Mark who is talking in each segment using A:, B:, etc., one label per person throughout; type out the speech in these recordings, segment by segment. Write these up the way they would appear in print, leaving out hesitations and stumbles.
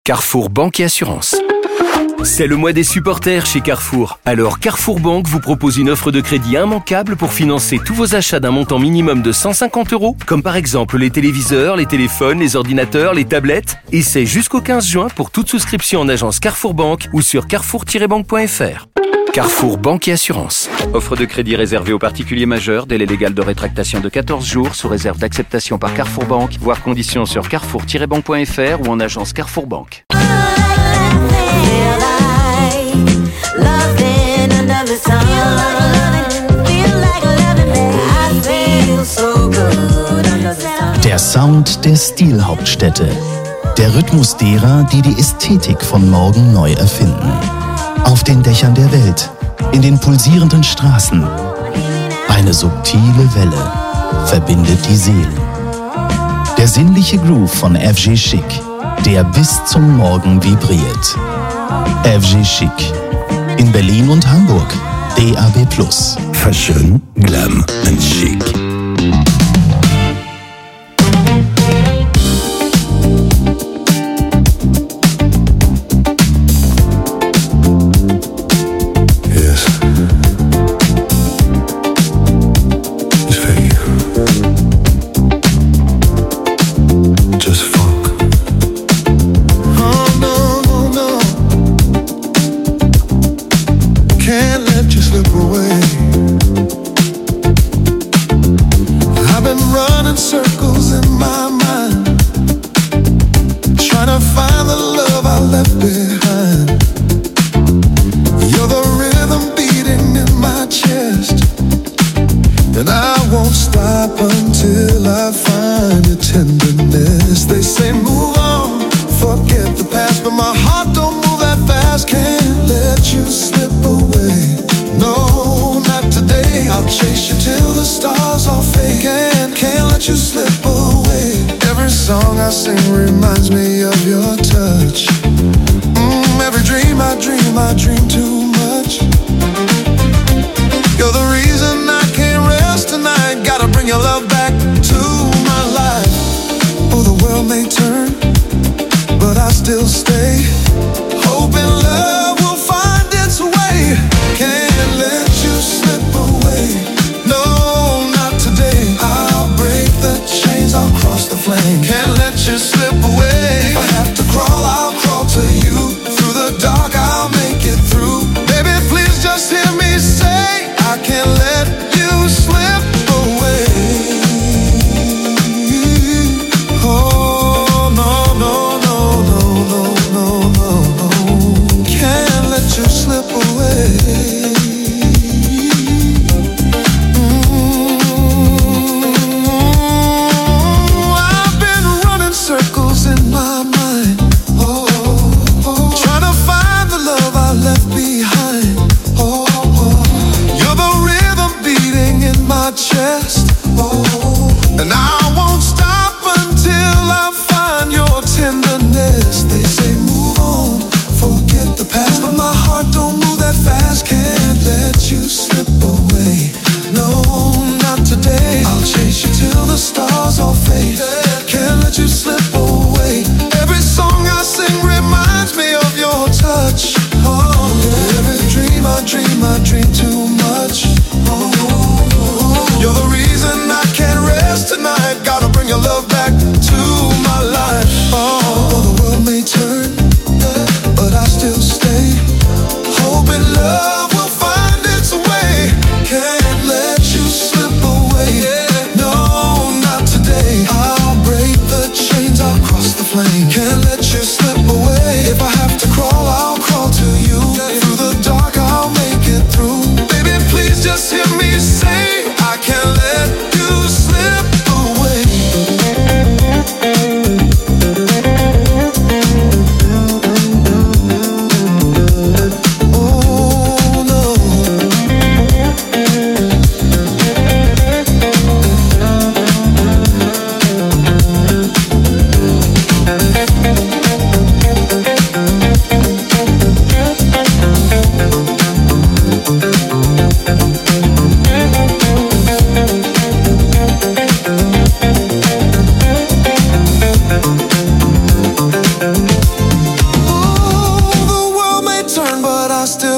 A: Carrefour Banque et Assurance. C'est le mois des supporters chez Carrefour. Alors Carrefour Banque vous propose une offre de crédit immanquable pour financer tous vos achats d'un montant minimum de 150 €, comme par exemple les téléviseurs, les téléphones, les ordinateurs, les tablettes. Et c'est jusqu'au 15 juin pour toute souscription en agence Carrefour Banque ou sur carrefour-banque.fr. Carrefour Banque et Assurance. Offre de crédit réservée aux particuliers majeurs, délai légal de rétractation de 14 jours, sous réserve d'acceptation par Carrefour Banque, voire conditions sur carrefour-banque.fr ou en agence Carrefour Banque.
B: Der Sound der Stilhauptstädte. Der Rhythmus derer, die die Ästhetik von morgen neu erfinden. Auf den Dächern der Welt, in den pulsierenden Straßen. Eine subtile Welle verbindet die Seelen. Der sinnliche Groove von FG Chic, der bis zum Morgen vibriert. FG Chic. In Berlin und Hamburg. DAB+.
C: Fashion, Glam and Chic.
D: Can't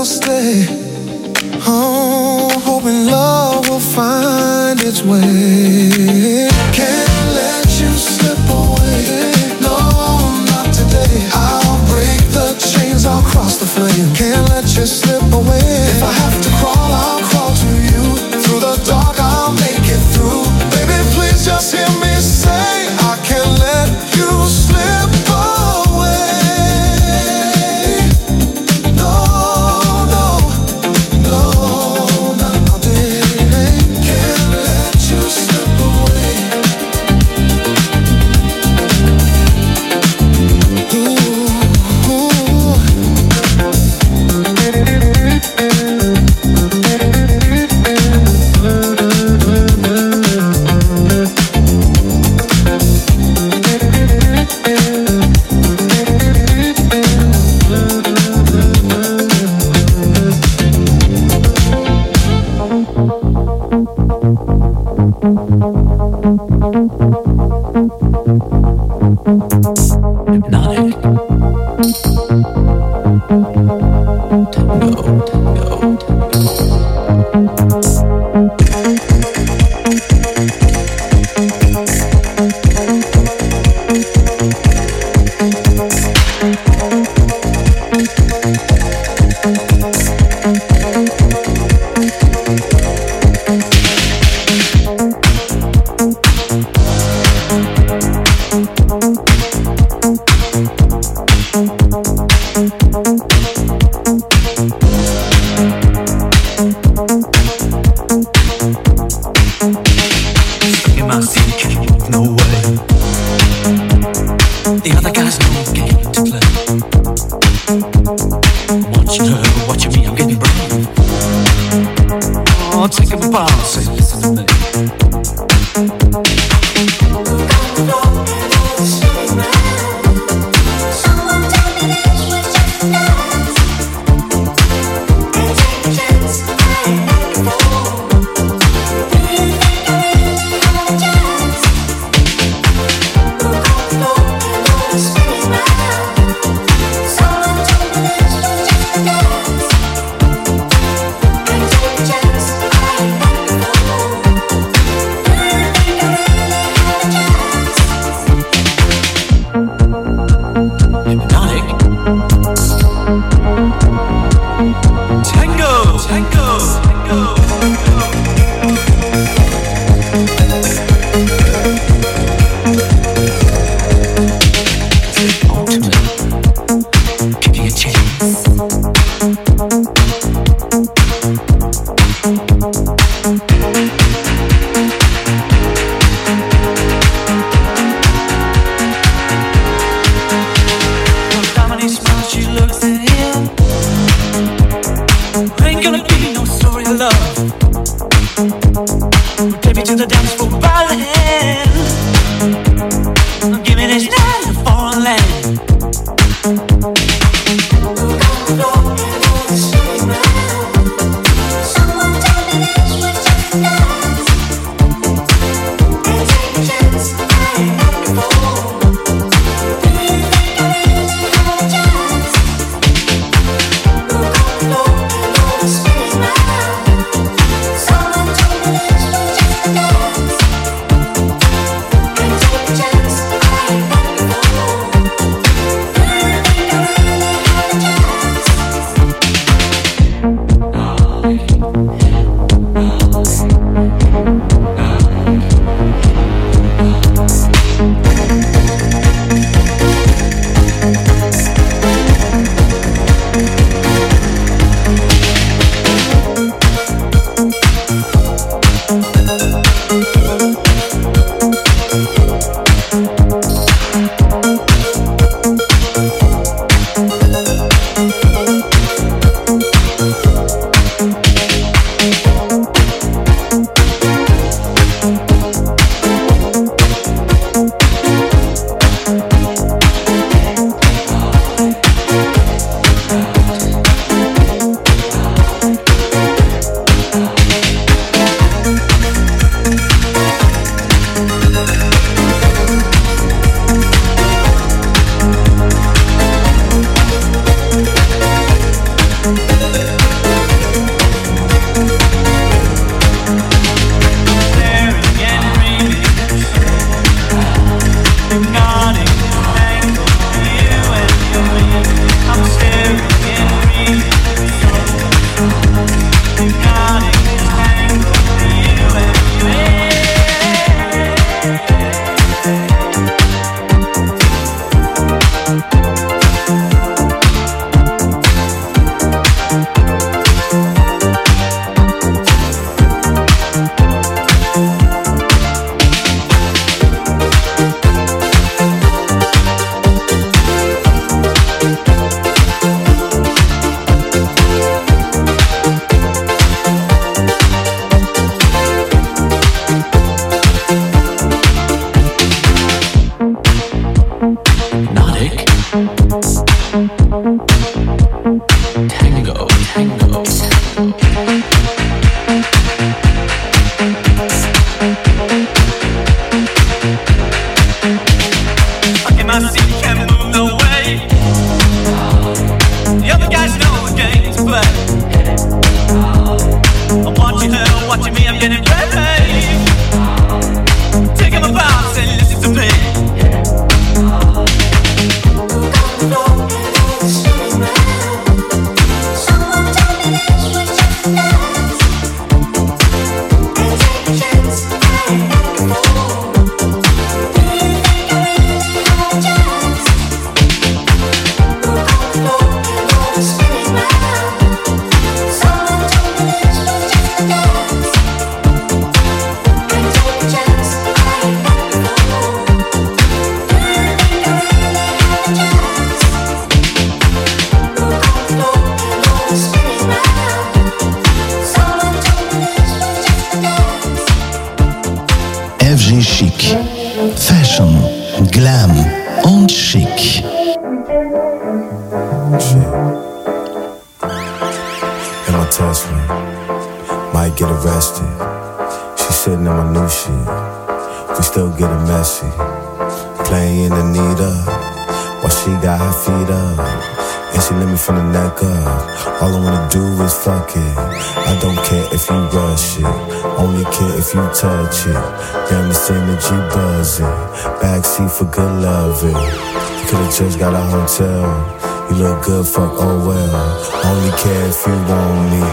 D: you'll stay. Oh, hoping love will find its way. Can't let you slip away. No, not today. I'll break the chains, I'll cross the flame. Can't let you slip away. If I have to crawl, I'll crawl to you. Through the dark, I'll make it through. Baby, please just hear me say, I can't let you slip away. No, no, no, not today. Can't let you slip away.
E: Someone told me this was just a dance. Tango, tango. Okay, my seat can't move no way. The other guys know the game to play. I'm watching her, watching me, I'm getting ready. Taking my bounce and listen to me.
B: FG Chic. Fashion, Glam und Chic.
F: In my Tesla, might get arrested. She sitting in my new shit. We still getting messy. Playing Anita while she got her feet up. And she let me from the neck up. All I wanna do is fuck it. I don't care if you rush it. Only care if you touch it. Damn, this energy buzzing. Backseat for good loving. You could've just got a hotel. You look good, fuck, oh well. Only care if you want me.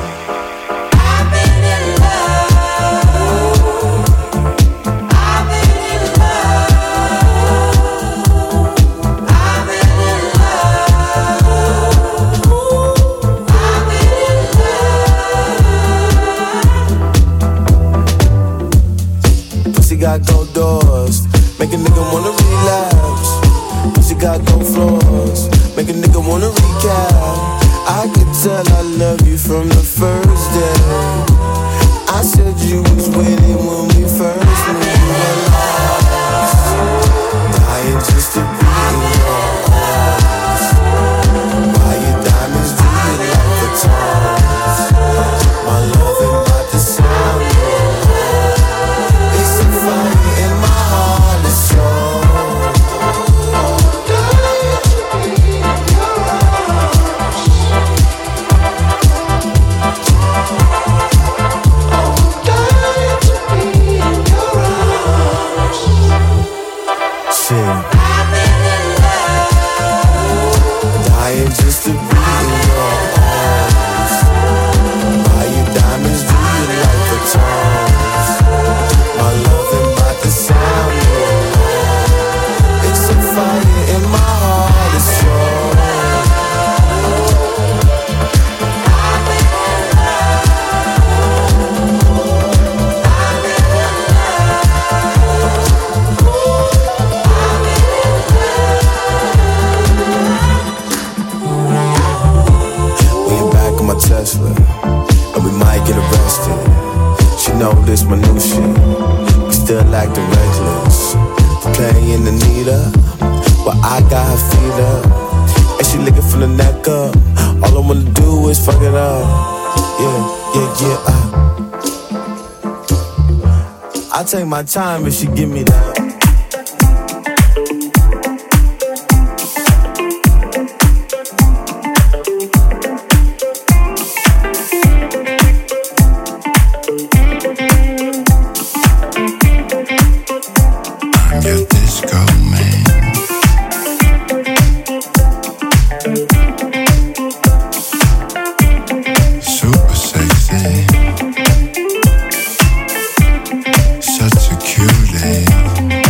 F: Got gold doors, make a nigga wanna relapse. Pussy got gold floors, make a nigga wanna recap. I could tell I love you from the first day. I said you was waiting when we first knew you were lost. Dying just to be in your arms. Why your diamonds do you like the tongues? My love ain't about to sound good. It's a fire in my heart, it's so. Dying just to be in your arms. Why your diamonds do you like the tongues? My love ain't about to sound good. It's a fire in my heart, it's strong. Tesla, and we might get arrested. She know this my new shit. We still acting reckless. Playing Anita, but I got her feet up, and she licking from the neck up. All I wanna do is fuck it up. Yeah. I take my time if she give me that.
G: Such a cutie.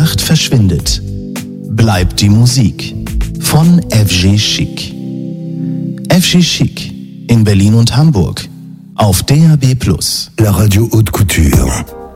B: Nacht verschwindet, bleibt die Musik von FG Chic. FG Chic in Berlin und Hamburg auf DAB+.
C: La radio haute couture.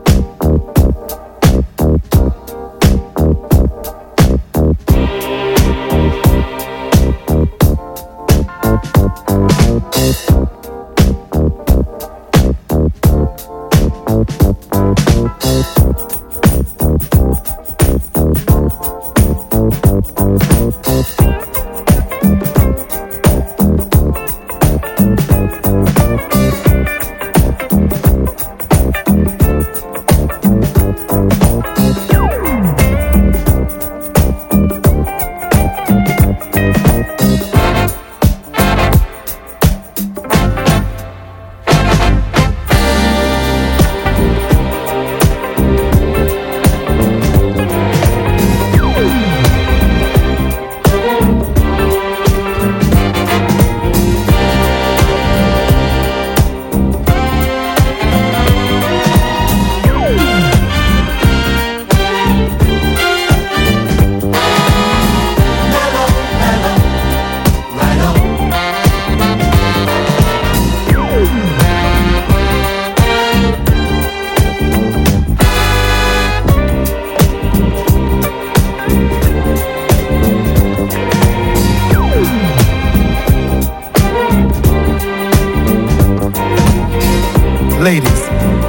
G: Ladies,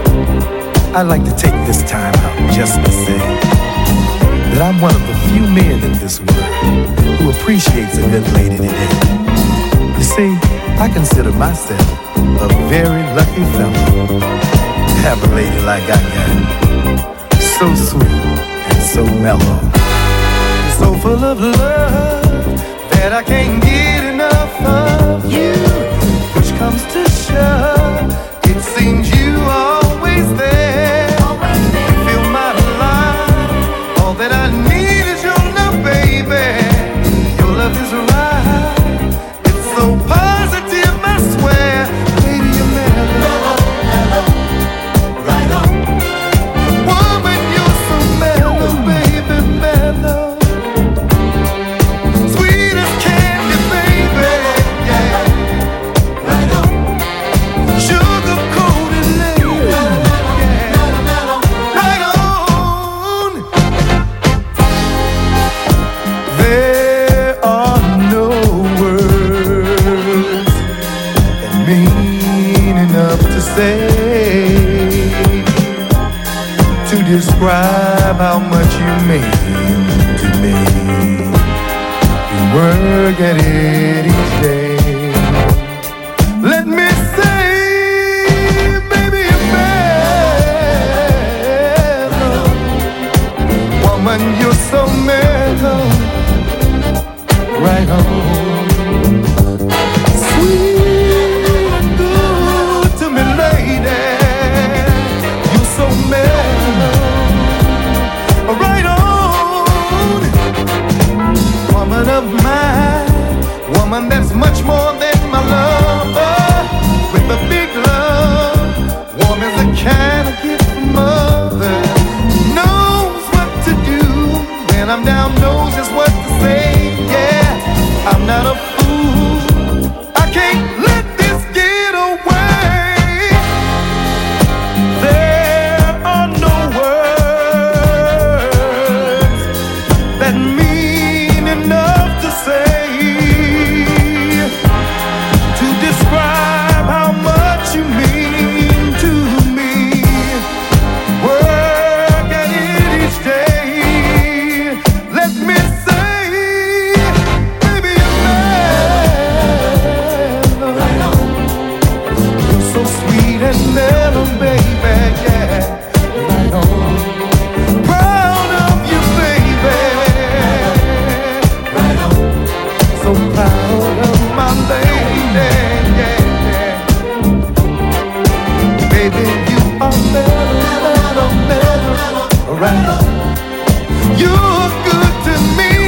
G: I'd like to take this time out just to say that I'm one of the few men in this world who appreciates a good lady today. You see, I consider myself a very lucky fellow to have a lady like I got. So sweet and so mellow, so full of love that I can't get enough of you. Push comes to shove, it seems you always there. You fill my life, all that I need is your love, baby. Your love is right, it's so positive, I swear. Lady, you're mellow, right on. Woman, you're so mellow, baby, mellow. Sweet as candy, baby, yeah. Right on. Sugar-coated lady, yeah. Right on. There are no words that mean enough to say to describe how much you mean to me. You work at it each day. Let me say, baby, you're mellow. Woman, you're so mellow. Right on. Sweet and good to me, lady. You're so mellow. Right on. Woman of mine, woman that's much more than my lover. With a big love, warm as a kind of gift from mother. Knows what to do when I'm down, knows just what to say. Yeah, I'm not a fool. I can't let this get away. There are no words that mean enough to say to describe how much you mean to me. Work at it each day. Let me say, baby, you're mellow. You're so sweet and mellow, baby, yeah. Right on. Proud of you, baby. Right on. So proud of my lady, yeah. Baby, you are mellow, mellow, mellow. Right on. You're good to me,